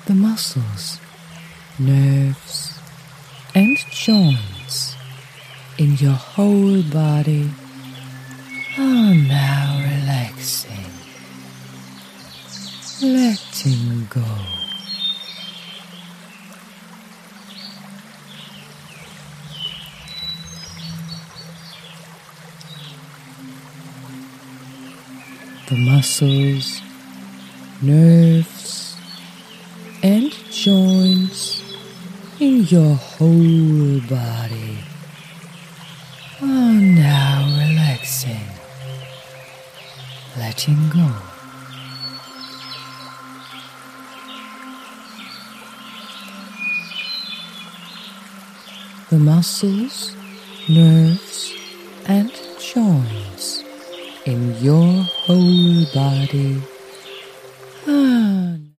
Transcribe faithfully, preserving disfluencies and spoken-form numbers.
The muscles, nerves, and joints in your whole body are now relaxing, letting go. The muscles, nerves, and joints in your whole body are now relaxing, letting go. The muscles, nerves, and joints in your whole body